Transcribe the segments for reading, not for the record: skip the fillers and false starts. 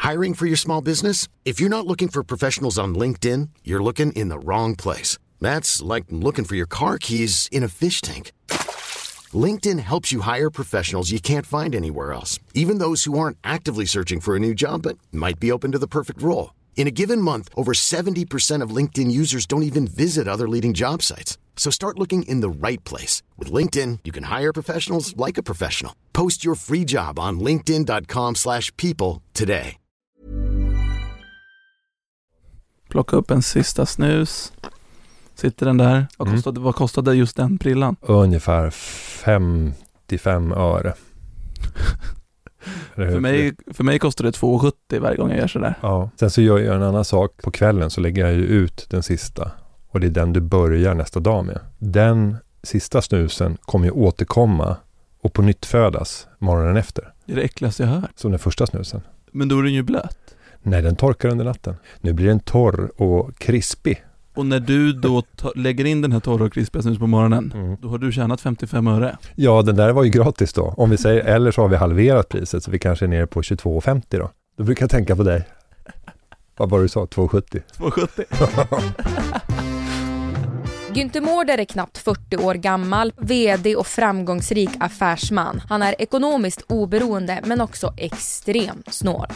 Hiring for your small business? If you're not looking for professionals on LinkedIn, you're looking in the wrong place. That's like looking for your car keys in a fish tank. LinkedIn helps you hire professionals you can't find anywhere else, even those who aren't actively searching for a new job but might be open to the perfect role. In a given month, over 70% of LinkedIn users don't even visit other leading job sites. So start looking in the right place. With LinkedIn, you can hire professionals like a professional. Post your free job on linkedin.com/people today. Plocka upp en sista snus. Sitter den där. Vad kostade just den prillan? Ungefär 55 öre. För mig kostar det 2,70 varje gång jag gör sådär. Ja. Sen så gör jag en annan sak. På kvällen så lägger jag ju ut den sista. Och det är den du börjar nästa dag med. Den sista snusen kommer ju återkomma och på nytt födas morgonen efter. Det är det äckligaste jag hört. Som den första snusen. Men då är den ju blöt. Nej, den torkar under natten. Nu blir den torr och krispig. Och när du då lägger in den här torra och krispiga snus på morgonen, då har du tjänat 55 öre. Ja, den där var ju gratis då. Om vi säger, eller så har vi halverat priset så vi kanske är nere på 22,50 då. Då brukar jag tänka på dig. Vad var det du sa? 2,70? 2,70. Günther Mårder är knappt 40 år gammal, vd och framgångsrik affärsman. Han är ekonomiskt oberoende men också extremt snål.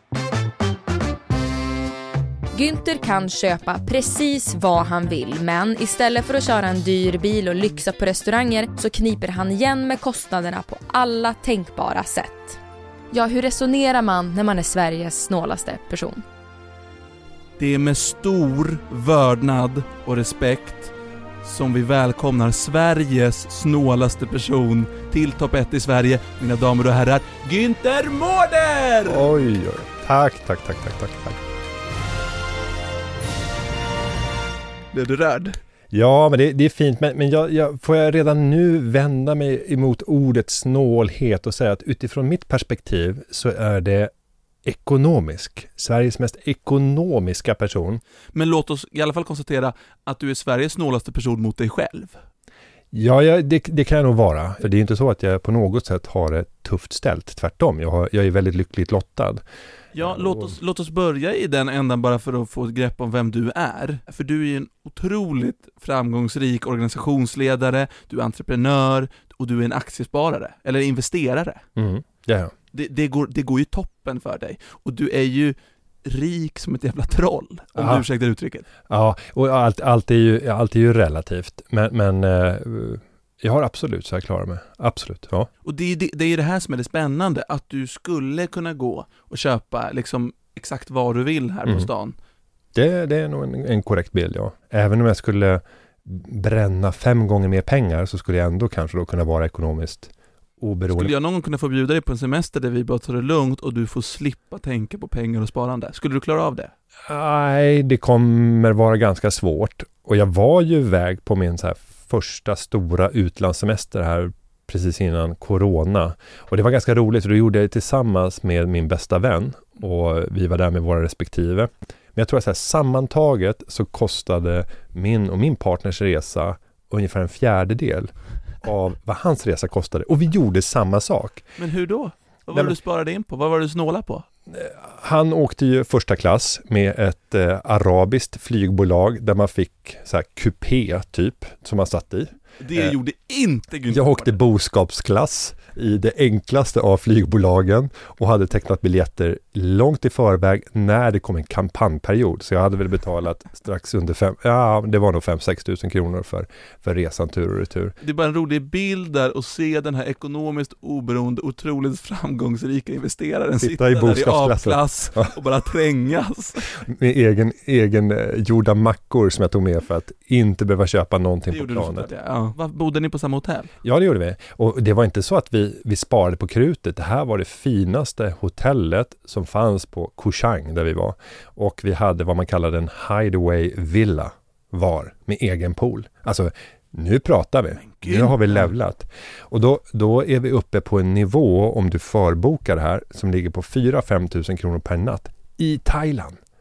Günther kan köpa precis vad han vill, men istället för att köra en dyr bil och lyxa på restauranger så kniper han igen med kostnaderna på alla tänkbara sätt. Ja, hur resonerar man när man är Sveriges snålaste person? Det är med stor vördnad och respekt som vi välkomnar Sveriges snålaste person till topp 1 i Sverige, mina damer och herrar, Günther Mårder! Oj. Tack. Blev du rörd? Ja, men det är fint. Men får jag redan nu vända mig emot ordet snålhet och säga att utifrån mitt perspektiv så är det Sveriges mest ekonomiska person. Men låt oss i alla fall konstatera att du är Sveriges snålaste person mot dig själv. Ja, det kan jag nog vara. För det är inte så att jag på något sätt har det tufft ställt. Tvärtom, jag är väldigt lyckligt lottad. Ja, låt oss börja i den ändan bara för att få ett grepp om vem du är. För du är ju en otroligt framgångsrik organisationsledare, du är entreprenör och du är en aktiesparare, eller investerare. Ja. Det går ju toppen för dig. Och du är ju rik som ett jävla troll, om du ursäktar uttrycket. Ja, och allt är ju relativt. Men jag har absolut så jag klarar mig. Absolut, ja. Och det är ju det här som är det spännande, att du skulle kunna gå och köpa liksom exakt vad du vill här på stan. Det är nog en korrekt bild, ja. Även om jag skulle bränna 5 gånger mer pengar så skulle jag ändå kanske då kunna vara ekonomiskt oberoende. Skulle jag någon gång kunna få bjuda dig på en semester där vi bara tar det lugnt och du får slippa tänka på pengar och sparande? Skulle du klara av det? Nej, det kommer vara ganska svårt. Och jag var ju iväg på min så här första stora utlandssemester här precis innan corona. Och det var ganska roligt, och då gjorde jag det tillsammans med min bästa vän. Och vi var där med våra respektive. Men jag tror att så här, sammantaget så kostade min partners resa ungefär en fjärdedel av vad hans resa kostade. Och vi gjorde samma sak. Men hur då? Vad var det du sparade in på? Vad var det du snåla på? Han åkte ju första klass med ett arabiskt flygbolag där man fick så här kupé typ som man satt i. Det gjorde inte Günther. Jag åkte boskapsklass i det enklaste av flygbolagen och hade tecknat biljetter långt i förväg när det kom en kampanjperiod. Så jag hade väl betalat strax under det var nog 5-6 000 kronor för resan tur och retur. Det är bara en rolig bild där att se den här ekonomiskt oberoende, otroligt framgångsrika investeraren sitta i där i A-klass och bara trängas. Med egen gjorda mackor som jag tog med för att inte behöva köpa någonting på planet. Bodde ni på samma hotell? Ja, det gjorde vi. Och det var inte så att vi sparade på krutet. Det här var det finaste hotellet som fanns på Koh Chang där vi var. Och vi hade vad man kallade en hideaway villa med egen pool. Alltså, nu pratar vi. Nu har vi levlat. Och då är vi uppe på en nivå, om du förbokar det här, som ligger på 4-5 000 kronor per natt i Thailand.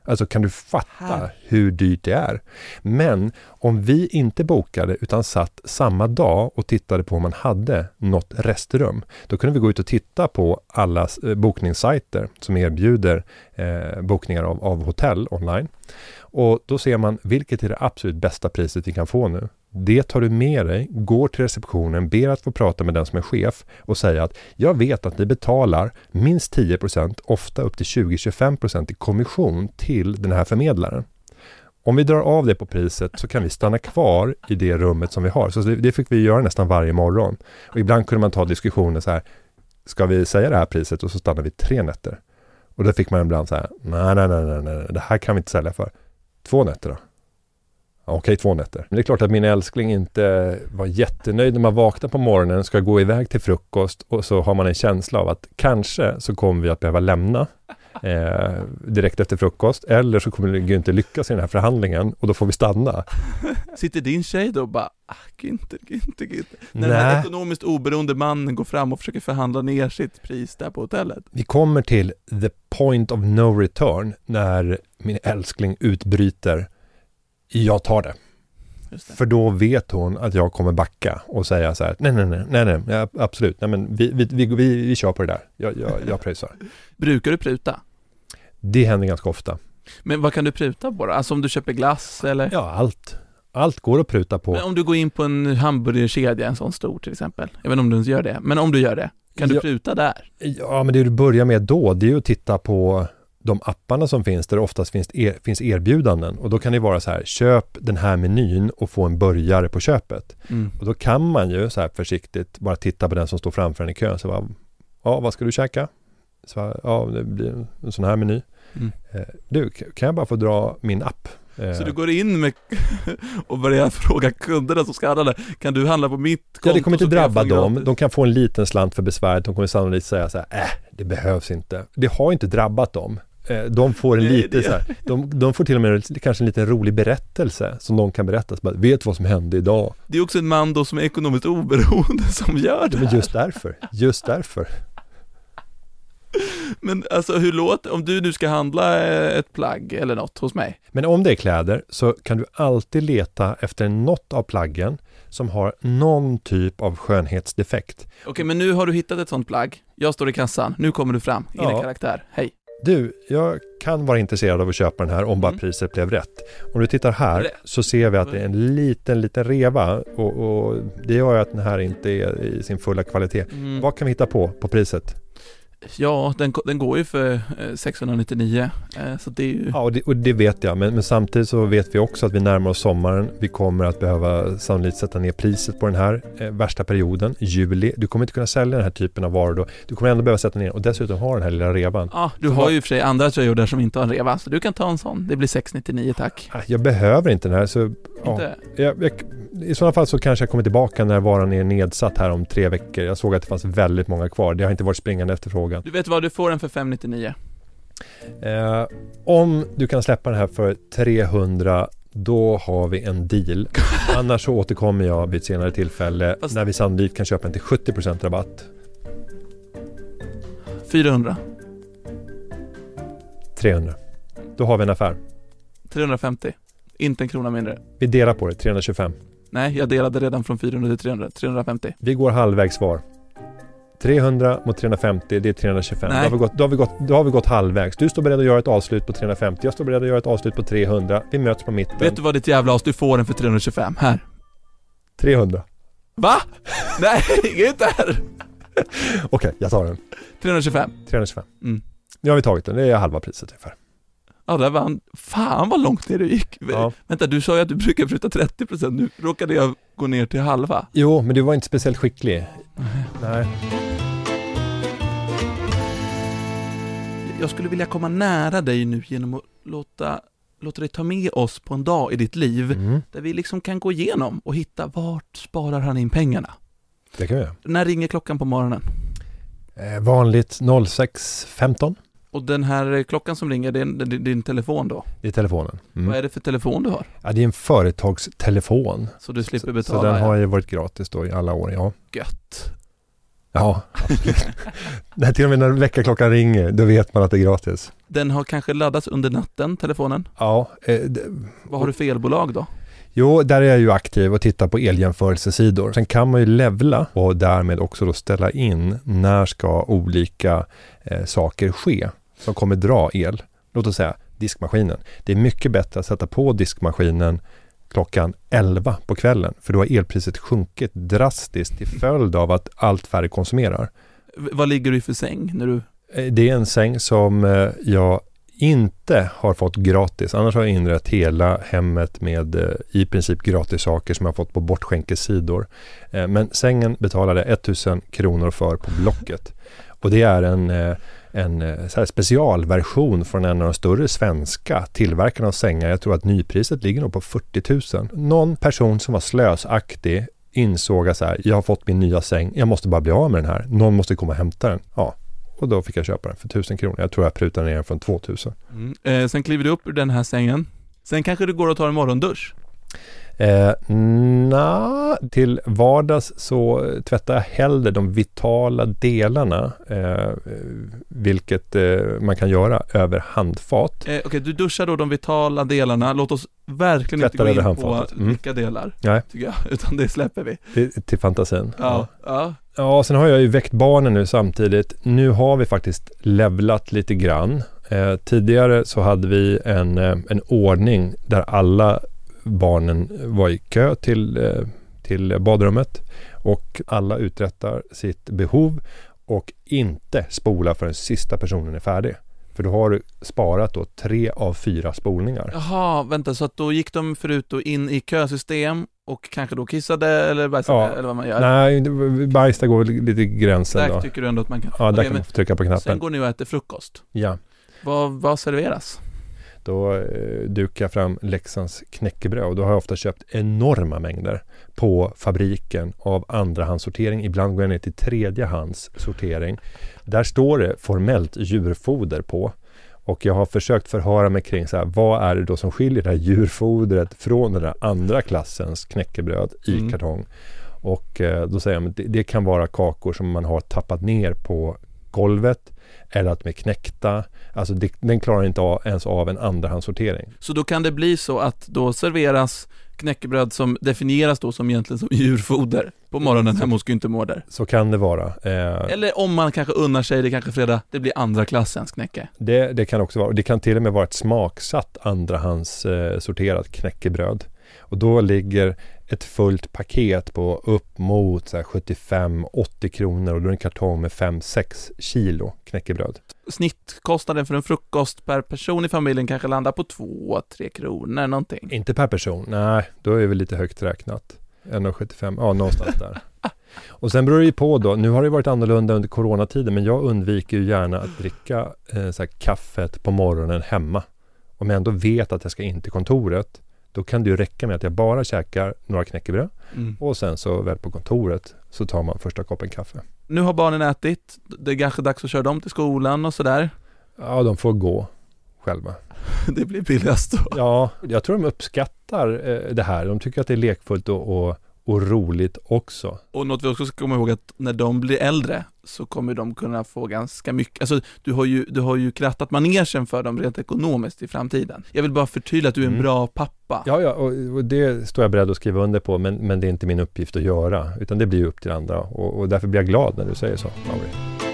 Alltså kan du fatta hur dyrt det är? Men om vi inte bokade utan satt samma dag och tittade på om man hade något restrum, då kunde vi gå ut och titta på alla bokningssajter som erbjuder bokningar av hotell online. Och då ser man vilket är det absolut bästa priset vi kan få nu. Det tar du med dig, går till receptionen, ber att få prata med den som är chef och säga att jag vet att ni betalar minst 10%, ofta upp till 20-25% i kommission till den här förmedlaren. Om vi drar av det på priset så kan vi stanna kvar i det rummet som vi har. Så det fick vi göra nästan varje morgon. Och ibland kunde man ta diskussioner så här, ska vi säga det här priset och så stannar vi 3 nätter. Och då fick man ibland så här, nej, det här kan vi inte sälja för. 2 nätter då? Okej, 2 nätter. Men det är klart att min älskling inte var jättenöjd när man vaknar på morgonen, ska gå iväg till frukost och så har man en känsla av att kanske så kommer vi att behöva lämna direkt efter frukost, eller så kommer vi inte lyckas i den här förhandlingen och då får vi stanna. Sitter din tjej då och bara, Günther. När den här ekonomiskt oberoende mannen går fram och försöker förhandla ner sitt pris där på hotellet. Vi kommer till the point of no return när min älskling utbryter, jag tar det. För då vet hon att jag kommer backa och säga så här, nej, absolut, nej men vi kör på det där. Jag pröjsar. Brukar du pruta? Det händer ganska ofta. Men vad kan du pruta på då? Alltså om du köper glass eller? Ja, allt går att pruta på. Men om du går in på en hamburgerkedja, en sån stor till exempel. Jag vet inte om du gör det, men om du gör det, kan du pruta där? Ja, men det du börjar med då, det är ju att titta på de apparna som finns där det oftast finns erbjudanden. Och då kan det vara så här, köp den här menyn och få en burgare på köpet. Och då kan man ju så här försiktigt bara titta på den som står framför en i kön. Så bara, ja, vad ska du käka? Så, ja, det blir en sån här meny. Du, kan jag bara få dra min app? Så du går in med och börjar fråga kunderna som ska handla där, kan du handla på mitt konto? Ja, det kommer inte drabba dem. De kan få en liten slant för besväret. De kommer sannolikt säga så här, det behövs inte. Det har inte drabbat dem. De får en lite så här, de får till och med kanske en liten rolig berättelse som de kan berätta. Så bara, vet vad som hände idag? Det är också en man då som är ekonomiskt oberoende som gör det. Men just därför. Men alltså hur låter, om du nu ska handla ett plagg eller något hos mig? Men om det är kläder så kan du alltid leta efter något av plaggen som har någon typ av skönhetsdefekt. Okej, men nu har du hittat ett sånt plagg. Jag står i kassan, nu kommer du fram, in i karaktär. Hej. Du, jag kan vara intresserad av att köpa den här om bara priset blev rätt. Om du tittar här så ser vi att det är en liten reva och det gör ju att den här inte är i sin fulla kvalitet. Vad kan vi hitta på priset? Ja, den går ju för 699, så det är ju... Ja, och det vet jag, men samtidigt så vet vi också att vi närmar oss sommaren. Vi kommer att behöva sannolikt sätta ner priset på den här värsta perioden, juli. Du kommer inte kunna sälja den här typen av varor då. Du kommer ändå behöva sätta ner och dessutom ha den här lilla revan. Ja, du har ju för sig andra tröjor där som inte har en reva, så du kan ta en sån. Det blir 699, tack. Jag behöver inte den här, så... Inte? Ja, i sådana fall så kanske jag kommer tillbaka när varan är nedsatt här om 3 veckor. Jag såg att det fanns väldigt många kvar. Det har inte varit springande efterfrågan. Du vet vad, du får den för 599. Om du kan släppa den här för 300, då har vi en deal. Annars så återkommer jag vid ett senare tillfälle när vi sannolikt kan köpa den till 70% rabatt. 400. 300. Då har vi en affär. 350. Inte en krona mindre. Vi delar på det, 325. Nej, jag delade redan från 400 till 300. 350. Vi går halvvägs var. 300 mot 350, det är 325. Då har vi gått halvvägs. Du står beredd att göra ett avslut på 350. Jag står beredd att göra ett avslut på 300. Vi möts på mitten. Vet du vad ditt jävla as, du får den för 325. Här. 300. Va? Nej, inte här. Okej, jag tar den. 325. Nu har vi tagit den. Det är halva priset ungefär. Ja, det var fan vad långt ner du gick. Ja. Vänta, du sa ju att du brukar pruta 30%. Nu råkade jag gå ner till halva. Jo, men du var inte speciellt skicklig. Nej. Jag skulle vilja komma nära dig nu genom att låta dig ta med oss på en dag i ditt liv där vi liksom kan gå igenom och hitta vart sparar han in pengarna. Det kan vi göra. När ringer klockan på morgonen? Vanligt 06.15. Och den här klockan som ringer, det är din telefon då? Det är telefonen. Vad är det för telefon du har? Ja, det är en företagstelefon. Så du slipper betala? Så den har ju varit gratis då i alla år, ja. Gött. Ja, absolut. Till och med när väckarklockan ringer, då vet man att det är gratis. Den har kanske laddats under natten, telefonen? Ja. Vad har du för elbolag då? Jo, där är jag ju aktiv och tittar på eljämförelsesidor. Sen kan man ju levla och därmed också då ställa in när ska olika saker ske som kommer dra el. Låt oss säga diskmaskinen. Det är mycket bättre att sätta på diskmaskinen klockan 11 på kvällen. För då har elpriset sjunkit drastiskt till följd av att allt färre konsumerar. Vad ligger du i för säng när du... Det är en säng som jag inte har fått gratis. Annars har jag inrett hela hemmet med i princip gratis saker som jag har fått på bortskänkessidor. Men sängen betalade 1000 kronor för på Blocket. Och det är en så här specialversion från en av de större svenska tillverkarna av sängar. Jag tror att nypriset ligger nog på 40 000. Någon person som var slösaktig insåg att så här, jag har fått min nya säng, jag måste bara bli av med den här. Någon måste komma och hämta den. Ja. Och då fick jag köpa den för 1000 kronor. Jag tror jag prutade ner den från 2000. Sen kliver du upp ur den här sängen. Sen kanske du går och tar en morgondusch. Till vardags så tvättar jag hellre de vitala delarna, vilket man kan göra över handfat. Okej, du duschar då de vitala delarna. Låt oss verkligen tvättar inte gå in på vilka delar, tycker jag, utan det släpper vi. Till fantasin. Ja. Ja, sen har jag ju väckt barnen nu samtidigt. Nu har vi faktiskt levlat lite grann. Tidigare så hade vi en ordning där alla barnen var i kö till badrummet och alla uträttar sitt behov och inte spola förrän sista personen är färdig. För då har du sparat då 3 av 4 spolningar. Jaha, vänta, så att då gick de förut och in i kösystem och kanske då kissade eller bajsade, eller vad man gör? Nej, bajs går lite gränsen där då. Tycker du ändå att man kan? Ja, där kan man få trycka på knappen. Sen går ni och äter frukost. Ja. Vad serveras? Då dukar jag fram Leksands knäckebröd och då har jag ofta köpt enorma mängder på fabriken av andrahandssortering. Ibland går jag ner till tredjehandssortering. Där står det formellt djurfoder på. Och jag har försökt förhöra mig kring så här, vad är det då som skiljer det här djurfodret från den där andra klassens knäckebröd i kartong. Och då säger jag att det kan vara kakor som man har tappat ner på golvet eller att de är knäckta. Alltså den klarar inte ens av en andrahandssortering. Så då kan det bli så att då serveras knäckebröd som definieras då som egentligen som djurfoder på morgonen hemma hos Günther Mårder. Så kan det vara. Eller om man kanske unnar sig, det kanske fredag, det blir andra klassens knäcke. Det kan också vara. Det kan till och med vara ett smaksatt andrahandssorterat knäckebröd. Och då ligger ett fullt paket på upp mot 75-80 kronor och då är en kartong med 5-6 kilo knäckebröd. Snittkostnaden för en frukost per person i familjen kanske landar på 2-3 kronor någonting. Inte per person, nej, då är vi lite högt räknat. 1,75, ja någonstans där. Och sen beror det ju på då, nu har det varit annorlunda under coronatiden, men jag undviker ju gärna att dricka kaffet på morgonen hemma. Om jag ändå vet att jag ska in till kontoret, då kan det ju räcka med att jag bara käkar några knäckebröd och sen så väl på kontoret så tar man första koppen kaffe. Nu har barnen ätit, det är kanske dags att köra dem till skolan och sådär. Ja, de får gå själva. Det blir billigast då. Ja, jag tror de uppskattar det här. De tycker att det är lekfullt och roligt också. Och något vi också ska komma ihåg att när de blir äldre så kommer de kunna få ganska mycket. Alltså du har ju krattat manegen för dem rent ekonomiskt i framtiden. Jag vill bara förtydliga att du är en bra pappa. Ja, och det står jag beredd att skriva under på, men det är inte min uppgift att göra, utan det blir upp till andra och därför blir jag glad när du säger så, Mauri.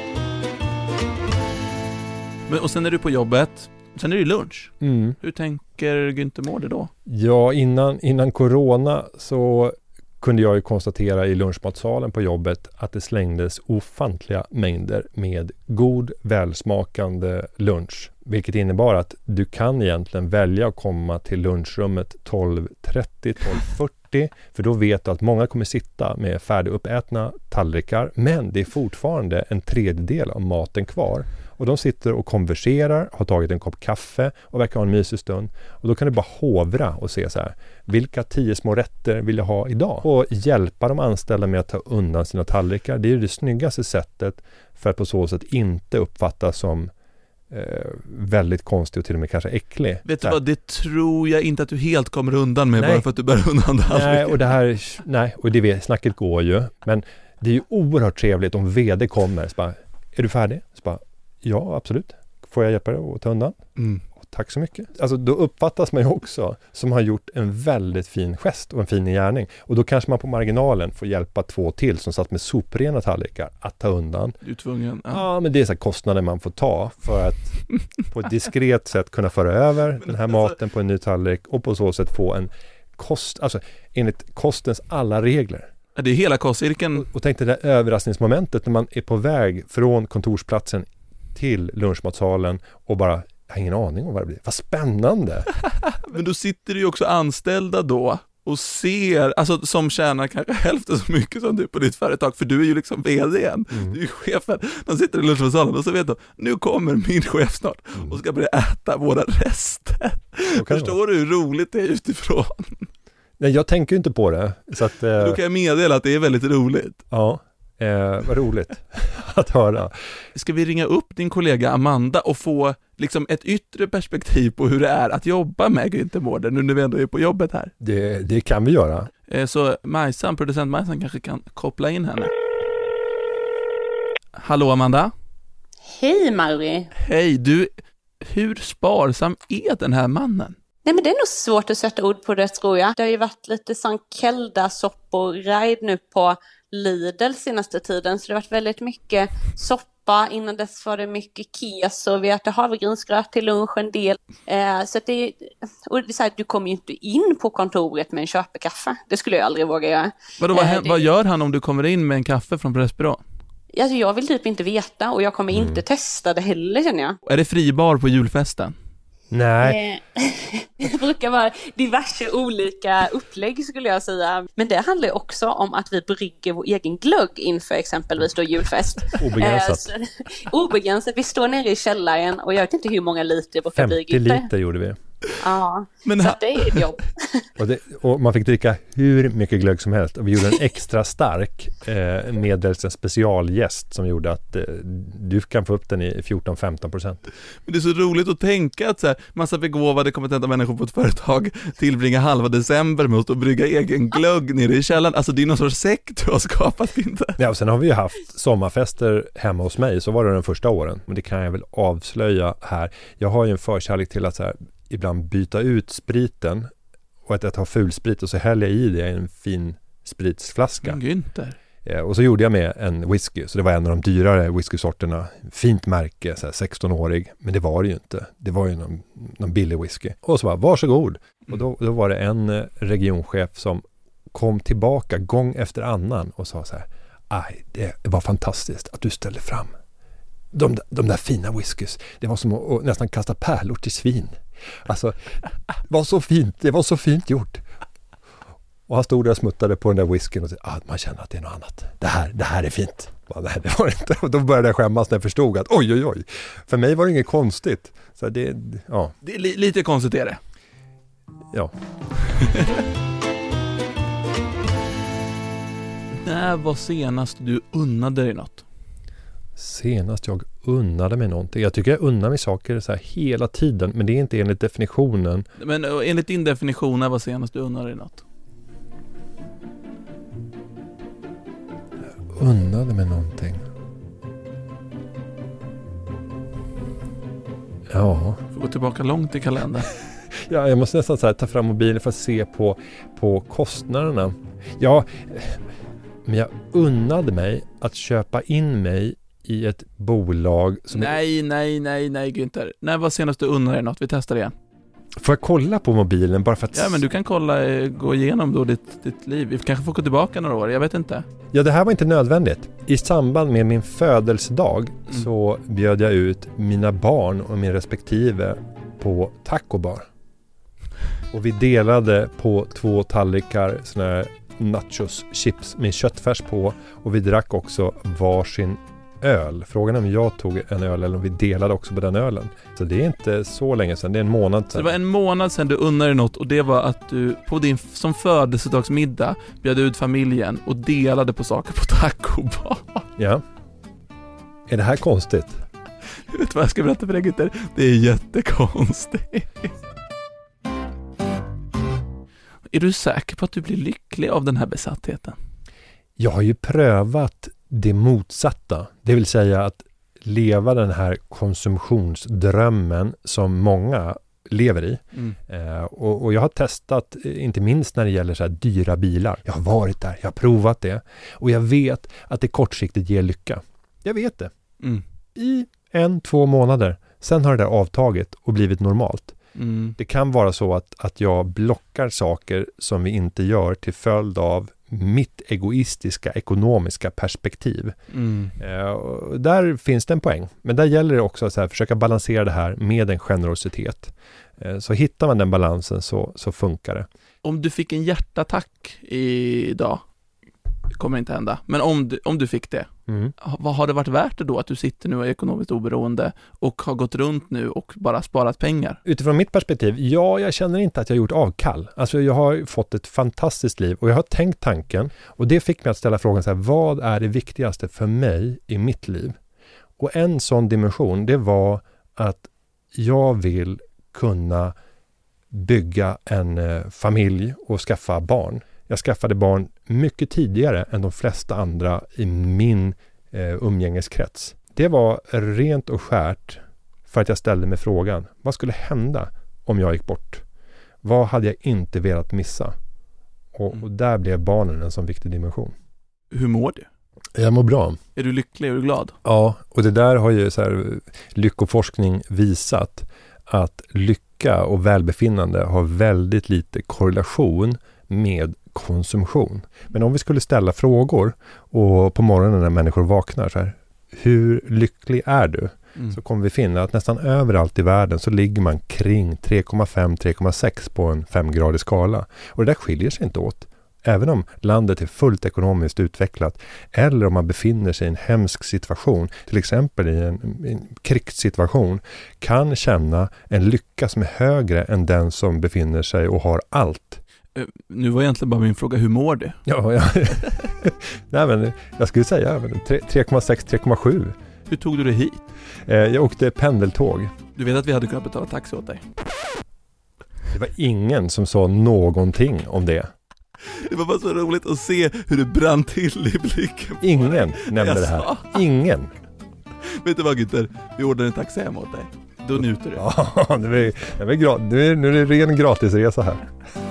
Men och sen är du på jobbet. Sen är det lunch. Hur tänker Günther Mårder då? Ja, innan corona så kunde jag ju konstatera i lunchmatsalen på jobbet att det slängdes ofantliga mängder med god, välsmakande lunch. Vilket innebar att du kan egentligen välja att komma till lunchrummet 12:30, 12:40. För då vet du att många kommer sitta med färdiguppätna tallrikar. Men det är fortfarande en tredjedel av maten kvar. Och de sitter och konverserar, har tagit en kopp kaffe och verkar ha en mysig stund. Och då kan du bara hovra och se så här, vilka 10 små rätter vill jag ha idag? Och hjälpa de anställda med att ta undan sina tallrikar. Det är ju det snyggaste sättet för att på så sätt inte uppfattas som väldigt konstig och till och med kanske äcklig. Vet du vad, det tror jag inte att du helt kommer undan med. Nej. Bara för att du bär undan Nej, och snacket går ju. Men det är ju oerhört trevligt om vd kommer så bara, är du färdig? Så bara, ja, absolut. får jag hjälpa dig att ta undan? Tack så mycket. Alltså då uppfattas man ju också som har gjort en väldigt fin gest och en fin gärning. Och då kanske man på marginalen får hjälpa 2 till som satt med soprena tallrikar att ta undan. Du är tvungen. Ja, men det är så här kostnader man får ta för att på ett diskret sätt kunna föra över den här maten på en ny tallrik och på så sätt få en kost, alltså enligt kostens alla regler. Det är hela kostcirkeln. Och tänk det där överraskningsmomentet när man är på väg från kontorsplatsen till lunchmatsalen och bara, jag har ingen aning om vad det blir. Vad spännande! Men då sitter du ju också anställda då och ser, alltså som tjänar kanske hälften så mycket som du på ditt företag, för du är ju liksom vd:n, du är ju chefen. De sitter i lunchmatsalen och så vet de, nu kommer min chef snart och ska börja äta våra rester. Förstår du hur roligt det är utifrån? Nej, jag tänker ju inte på det. Så att, då kan jag meddela att det är väldigt roligt. Ja, vad roligt att höra. Ska vi ringa upp din kollega Amanda och få liksom ett yttre perspektiv på hur det är att jobba med Günther Mårder nu när vi ändå är på jobbet här? Det kan vi göra. Så producent Majsan kanske kan koppla in henne. Hallå Amanda? Hej Mauri. Hej, du, hur sparsam är den här mannen? Nej, men det är nog svårt att sätta ord på det, tror jag. Det har ju varit lite Sankelda-soppor-ride nu på Lidl senaste tiden, så det har varit väldigt mycket soppa. Innan dess var det mycket keso, vi äter havregrynsgröt till lunch en del. Så att det är så här, du kommer ju inte in på kontoret med en köpekaffe. Det skulle jag aldrig våga göra. Vad gör han om du kommer in med en kaffe från Pressbyrå? Alltså, jag vill typ inte veta och jag kommer inte testa det heller, känner jag. Är det fribar på julfesten? Nej. Det brukar vara diverse olika upplägg, skulle jag säga. Men det handlar också om att vi brygger vår egen glögg inför exempelvis då julfest. Obegränsat. Obegränsat. Vi står nere i källaren och jag vet inte hur många liter brukar bli. 50 liter gjorde vi. Ja, men så det är ett jobb. Och man fick dricka hur mycket glögg som helst. Och vi gjorde en extra stark medelst en specialgäst som gjorde att du kan få upp den i 14-15%. Men det är så roligt att tänka att så här, massa begåvade kompetenta människor på ett företag tillbringar halva december med att brygga egen glögg nere i källaren. Alltså det är någon sorts sekt du har skapat, inte? Ja, och sen har vi ju haft sommarfester hemma hos mig. Så var det de första åren. Men det kan jag väl avslöja här. Jag har ju en förkärlek till att så här, ibland byta ut spriten och att ha fulsprit och så häller jag i det i en fin spritsflaska. Günther. Och så gjorde jag med en whisky, så det var en av de dyrare whiskysorterna. Fint märke, så här 16-årig, men det var det ju inte. Det var ju någon billig whisky. Och så bara, varsågod. Och då var det en regionchef som kom tillbaka gång efter annan och sa så här, aj, det var fantastiskt att du ställde fram de där fina whiskys. Det var som att nästan kasta pärlor till svin. Alltså, det var så fint gjort. Och han stod där och smuttade på den där whiskyn och sa, man känner att det är något annat. Det här är fint. Nej, det var det inte. Och då började jag skämmas när jag förstod att oj. För mig var det inget konstigt. Så det är lite konstigt är det. Ja. När var senast du unnade dig något? Senast jag unnade mig någonting. Jag tycker jag unnar mig saker så här hela tiden, men det är inte enligt definitionen. Men enligt din definition, när var senast du unnade dig något? Jag unnade mig någonting. Ja. Får gå tillbaka långt i kalendern. Ja, jag måste nästan så här ta fram mobilen för att se på kostnaderna. Ja, men jag unnade mig att köpa in mig i ett bolag som... Nej, Günther. När var senast du unnade dig något? Vi testar igen. Får jag kolla på mobilen bara för att... Ja, men du kan gå igenom då ditt liv. Vi kanske får gå tillbaka några år, jag vet inte. Ja, det här var inte nödvändigt. I samband med min födelsedag så bjöd jag ut mina barn och min respektive på Taco Bar. Och vi delade på 2 tallrikar såna här nachos, chips med köttfärs på, och vi drack också varsin öl. Frågan är om jag tog en öl eller om vi delade också på den ölen. Så det är inte så länge sedan, det är en månad sedan. Så det var en månad sedan du unnade dig något, och det var att du på din som födelsedagsmiddag bjöd ut familjen och delade på saker på Taco Bar. Ja. Är det här konstigt? Jag vet vad jag ska berätta för dig, Günther. Det är jättekonstigt. Är du säker på att du blir lycklig av den här besattheten? Jag har ju prövat det motsatta. Det vill säga att leva den här konsumtionsdrömmen som många lever i. Och jag har testat, inte minst när det gäller så här dyra bilar. Jag har varit där, jag har provat det. Och jag vet att det kortsiktigt ger lycka. Jag vet det. I 1-2 månader. Sen har det där avtagit och blivit normalt. Det kan vara så att jag blockar saker som vi inte gör till följd av mitt egoistiska ekonomiska perspektiv. Där finns det en poäng. Men där gäller det också att försöka balansera det här med en generositet. Så hittar man den balansen så funkar det. Om du fick en hjärtattack idag, det kommer inte hända, men om du fick det, vad har det varit värt det då att du sitter nu och är ekonomiskt oberoende och har gått runt nu och bara sparat pengar? Utifrån mitt perspektiv, jag känner inte att jag har gjort avkall. Alltså jag har fått ett fantastiskt liv och jag har tänkt tanken och det fick mig att ställa frågan så här, vad är det viktigaste för mig i mitt liv? Och en sån dimension, det var att jag vill kunna bygga en familj och skaffa barn. Jag skaffade barn mycket tidigare än de flesta andra i min umgängeskrets. Det var rent och skärt för att jag ställde mig frågan, vad skulle hända om jag gick bort? Vad hade jag inte velat missa? Och där blev barnen en sån viktig dimension. Hur mår du? Jag mår bra. Är du lycklig? Är du glad? Ja, och det där har ju så här, lyckoforskning visat att lycka och välbefinnande har väldigt lite korrelation med konsumtion. Men om vi skulle ställa frågor och på morgonen när människor vaknar så här, hur lycklig är du? Så kommer vi finna att nästan överallt i världen så ligger man kring 3,5-3,6 på en 5-gradig skala. Och det där skiljer sig inte åt. Även om landet är fullt ekonomiskt utvecklat eller om man befinner sig i en hemsk situation, till exempel i en krigssituation, kan känna en lycka som är högre än den som befinner sig och har allt. Nu var egentligen bara min fråga, hur mår du? Ja. Nej, men jag skulle säga 3,6-3,7. Hur tog du dig hit? Jag åkte pendeltåg. Du vet att vi hade kunnat betala taxi åt dig? Det var ingen som sa någonting om det. Det var bara så roligt att se hur det brann till i blicken. Ingen nämnde det här. Ingen. Vet du vad, Günther? Vi ordnar en taxi hem åt dig. Då njuter du. Ja, nu är det ren gratisresa här.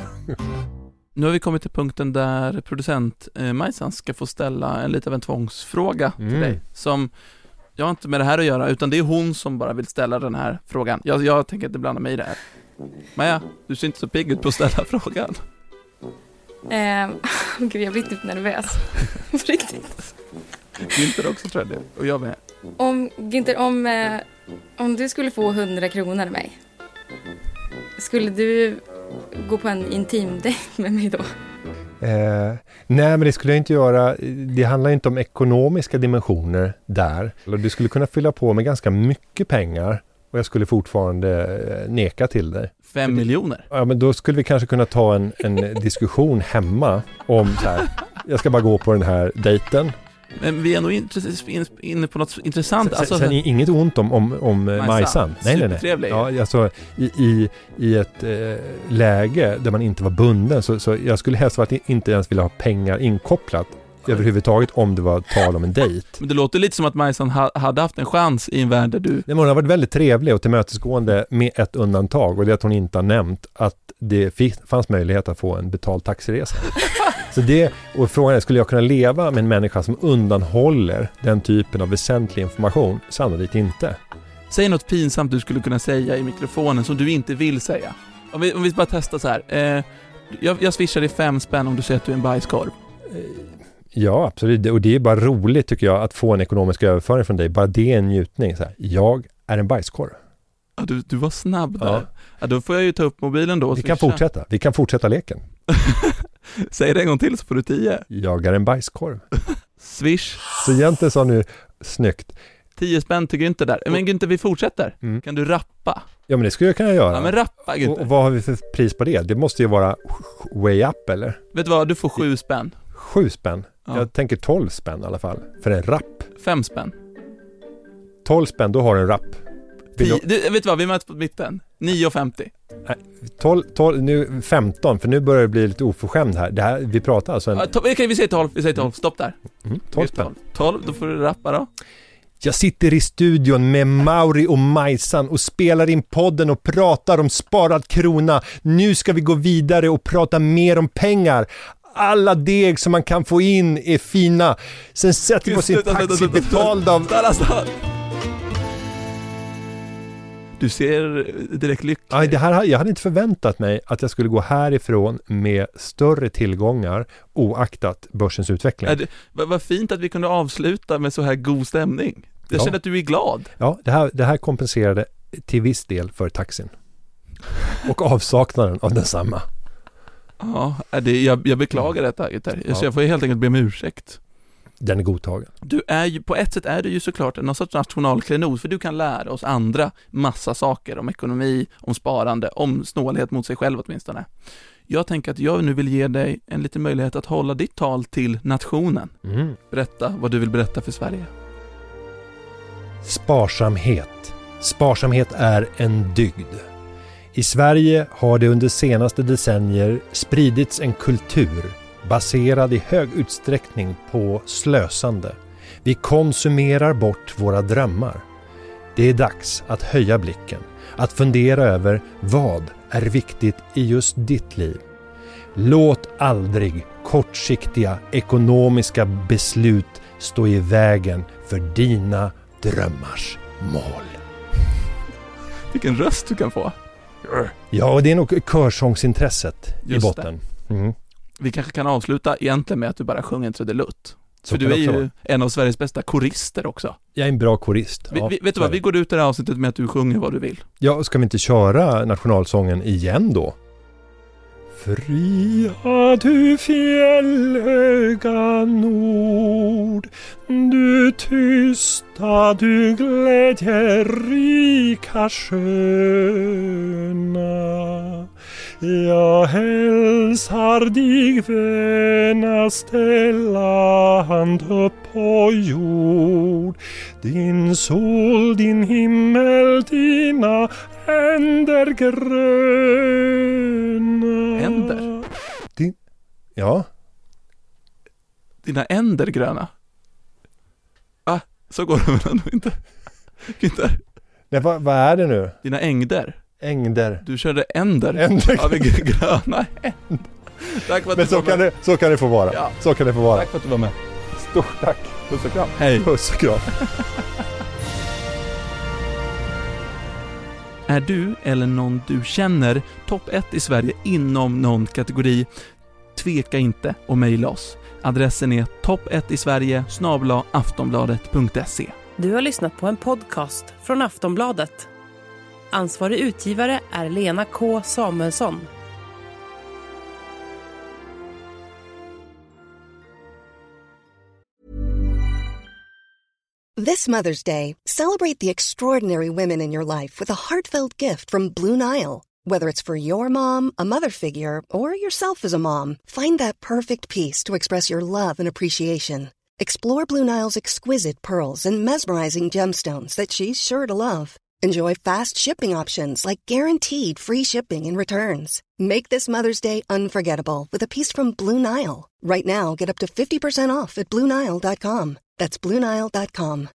Nu har vi kommit till punkten där producent Majsan ska få ställa en lite av en tvångsfråga till dig. Som jag har inte med det här att göra, utan det är hon som bara vill ställa den här frågan. Jag tänker inte blanda mig i det här. Maja, du ser inte så pigg ut på att ställa frågan. Gud, jag blir typ nervös. På riktigt. Günther också, tror jag det. Och jag med. Günther, om du skulle få 100 kronor av mig, skulle du gå på en intim dejt med mig då? Nej, men det skulle jag inte göra. Det handlar inte om ekonomiska dimensioner där. Du skulle kunna fylla på med ganska mycket pengar och jag skulle fortfarande neka till dig. 5 miljoner? Ja, men då skulle vi kanske kunna ta en diskussion hemma om så här, jag ska bara gå på den här dejten. Men vi är nog inne på något intressant. Sen inget ont om Majsan. Nej. Ja, alltså, i ett läge där man inte var bunden så jag skulle helst att inte ens vilja ha pengar inkopplat överhuvudtaget om det var tal om en dejt. Men det låter lite som att Majsan hade haft en chans i en värld där du... Hon har varit väldigt trevlig och tillmötesgående med ett undantag, och det är att hon inte har nämnt att det fanns möjlighet att få en betald taxiresa. Så och frågan är, skulle jag kunna leva med en människa som undanhåller den typen av väsentlig information? Sannolikt inte. Säg något pinsamt du skulle kunna säga i mikrofonen som du inte vill säga. Om vi bara testar så här. Jag swishar dig 5 spänn om du säger att du är en bajskorv. Ja, absolut. Och det är bara roligt, tycker jag, att få en ekonomisk överföring från dig. Bara det är en njutning. Så här, jag är en bajskorv. Ja, du var snabb där. Ja, då får jag ju ta upp mobilen då och Vi kan fortsätta leken. Säg det en gång till så får du 10. Jag är en bajskorv. Swish. Så egentligen sa nu snyggt. 10 spänn till Günther där. Men Günther, vi fortsätter. Kan du rappa? Ja, men det skulle jag kunna göra. Ja, men rappa, Günther. Och vad har vi för pris på det? Det måste ju vara way up, eller? Vet du vad? Du får 7 spänn. 7 spänn? Ja. Jag tänker 12 spänn i alla fall. För en rapp. 5 spänn. 12 spänn, då har du en rapp. Vet du vad? Vi möts på mitten. 9,50. 12, nu 15, för nu börjar det bli lite oförskämd här. Vi pratar alltså vi säger 12. Vi säger 12. Stopp där. 12 spänn. 12, då får du rappa då. Jag sitter i studion med Mauri och Majsan och spelar in podden och pratar om sparad krona. Nu ska vi gå vidare och prata mer om pengar. Alla deg som man kan få in är fina. Sen sätter vi på sin taxi betald av... Du ser direkt lycklig. Ja, jag hade inte förväntat mig att jag skulle gå härifrån med större tillgångar oaktat börsens utveckling. Vad fint att vi kunde avsluta med så här god stämning. Jag känner att du är glad. Ja, det här kompenserade till viss del för taxin. Och avsaknaden av densamma. Ja, jag beklagar detta. Så jag får helt enkelt be om ursäkt. Den är godtagen. Du är ju, på ett sätt är du ju såklart någon sorts nationalklenod, för du kan lära oss andra massa saker om ekonomi, om sparande, om snålhet mot sig själv åtminstone. Jag tänker att jag nu vill ge dig en liten möjlighet att hålla ditt tal till nationen. Berätta vad du vill berätta för Sverige. Sparsamhet. Sparsamhet är en dygd. I Sverige har det under senaste decennier spridits en kultur baserad i hög utsträckning på slösande. Vi konsumerar bort våra drömmar. Det är dags att höja blicken, att fundera över vad är viktigt i just ditt liv. Låt aldrig kortsiktiga ekonomiska beslut stå i vägen för dina drömmars mål. Vilken röst du kan få. Ja, och det är nog körsångsintresset i botten. Vi kanske kan avsluta egentligen med att du bara sjunger en trudelutt. Så för du är ju en av Sveriges bästa korister också. Jag är en bra korist. Vet du vad, vi går ut i det här avsnittet med att du sjunger vad du vill. Ja, ska vi inte köra nationalsången igen då? Fria du fjällhöga nord, du tysta, du glädjerika sköna. Jag hälsar dig vänaste land upp på jord, din sol, din himmel, dina änder gröna. Änder? Ja. Dina änder gröna? Va? Så går det väl ändå inte? Nej, vad är det nu? Dina ängder? Ängder. Du körde änder. Ja, gröna änder. Tack för att men så kan det få vara. Ja. Så kan det få vara. Tack för att du var med. Stort tack. Puss och kram. Hej. Puss och kram. Är du eller någon du känner topp 1 i Sverige inom någon kategori? Tveka inte och mejla oss. Adressen är topp1isverige@aftonbladet.se. Du har lyssnat på en podcast från Aftonbladet. Ansvarig utgivare är Lena K. Samuelsson. This Mother's Day, celebrate the extraordinary women in your life with a heartfelt gift from Blue Nile. Whether it's for your mom, a mother figure, or yourself as a mom, find that perfect piece to express your love and appreciation. Explore Blue Nile's exquisite pearls and mesmerizing gemstones that she's sure to love. Enjoy fast shipping options like guaranteed free shipping and returns. Make this Mother's Day unforgettable with a piece from Blue Nile. Right now, get up to 50% off at BlueNile.com. That's BlueNile.com.